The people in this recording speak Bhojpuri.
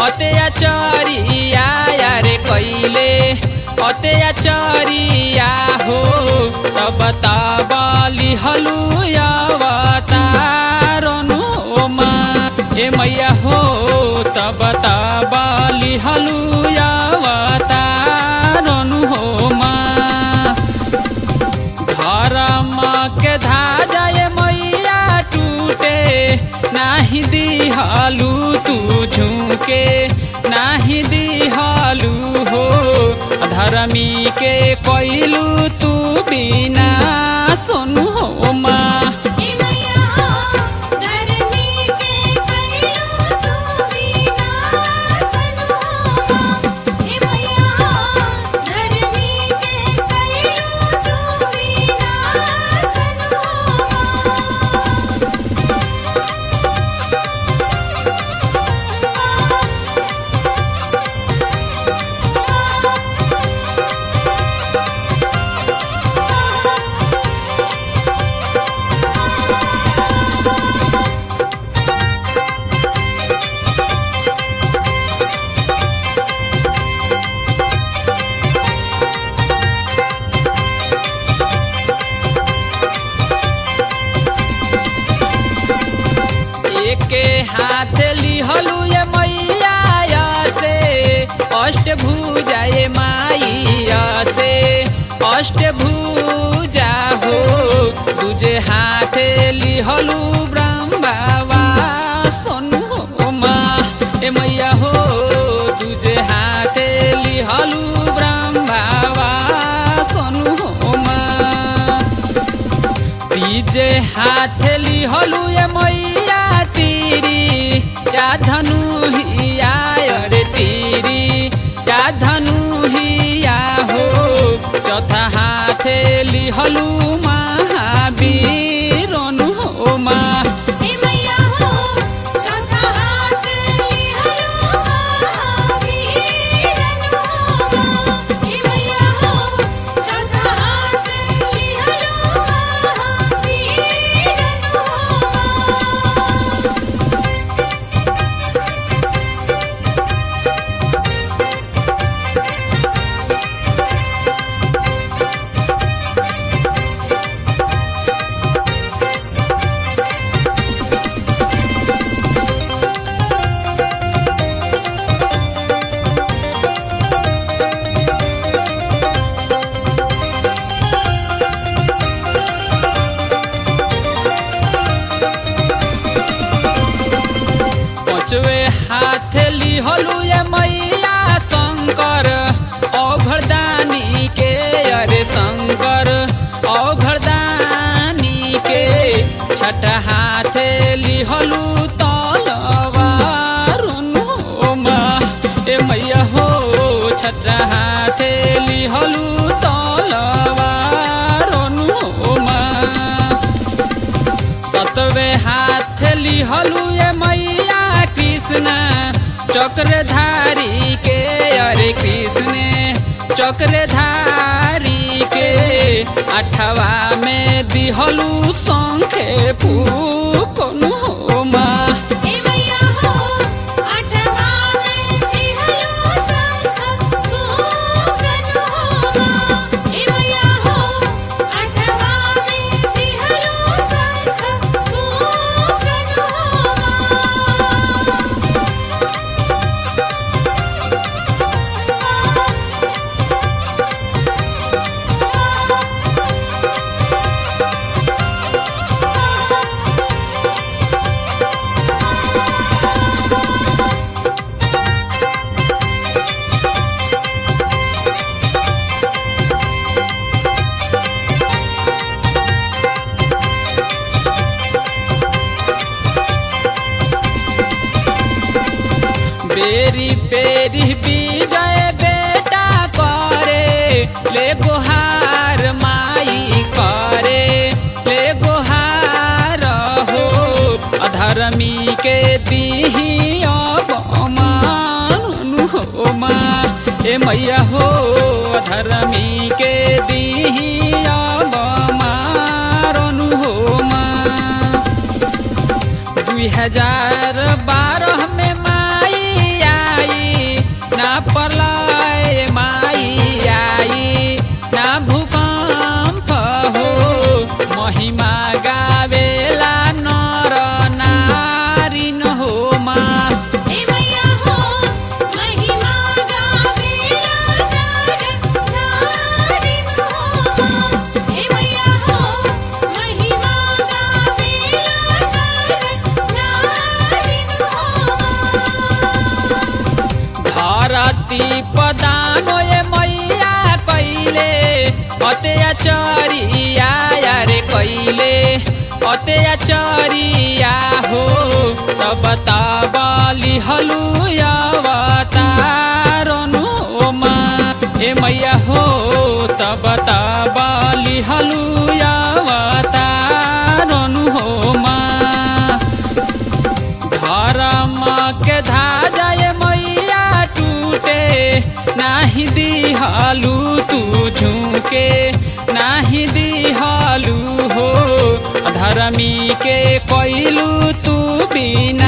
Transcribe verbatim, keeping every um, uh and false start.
अत्याचारिया यारे कैले अत्याचारिया हो तब तब लिहलु अवतारनु मा ए मैया हो तब तब लिहलु अवतारनु हो मा धर्म के धाजा ए मैया टूटे नाही दिहलु तू झुके नाही दिहलु हो धर्मी के कैलू तू बिना सुनु हो मा के हाथ लिहलु ये मैया से अष्टभुजा ये माइया से अष्टभुजा हो तुझे हाथ लिहलु ब्रह्मवा सोनु हो मा ए मैया हो तुझे हाथ लिहलु ब्रह्मवा सोनु हो मा तीजे हाथ लिहलु ये मैया तीरी या धनु हिया अरे तीरी या धनु हिया हो चौथा हाथ लिहलु महावीर नु हो मा पांचवे हाथ लिहलु ये मैया शंकर औघड़दानी के अरे शंकर औघड़दानी के छठ हाथ लिहलु तलवार नु मा ए मैया हो छठ हाथ लिहलु तलवार नु मा सतवे हाथ लिहलु ये मैया कृष्ण चक्रधारी के अरे कृष्ण चक्रधारी के अठवा में दिहलु शंखे फूकनु हो मा बेरी पेरी विजय बेटा करे ले गुहार माई करे ले गुहार हो अधर्मी के दीही अपमान हो मा ए मैया हो अधर्मी के दीही अपमान हो मा दुई हजार बारह में माई कैले अत्याचारिया हो तब तब लिहलु अवतारनु माँ ए मैया हो तब तब लिहलु अवतारनु हो माँ धर्म के धाजा ए मैया टूटे नाही दिहलु तू झुके नाही दिहलु हो धर्मी के कैलू तू बिना